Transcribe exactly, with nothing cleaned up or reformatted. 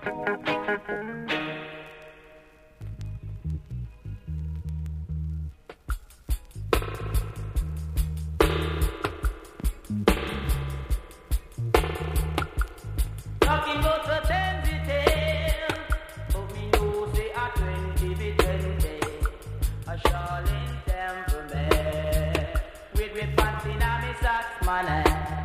Talking about a tansy tale, but me know say a twenty be twenty. A Charlene temperament, with with pants in a me socks, man.